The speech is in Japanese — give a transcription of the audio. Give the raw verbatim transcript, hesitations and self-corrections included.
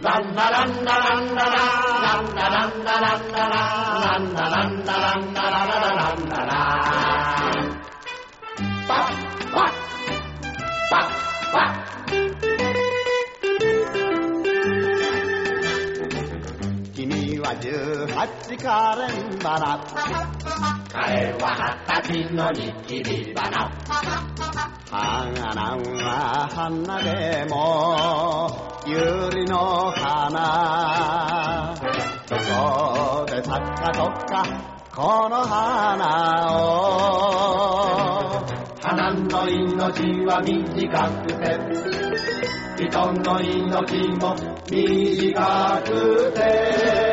ランダランダランダラランダランダランダラランダランダランダララランダラパッパッパッパッ君はじゅうはちカレン花彼は二十歳のニキビ花花は花でも百合の花どこで咲くかどっかこの花を花の命は短くて人の命も短くて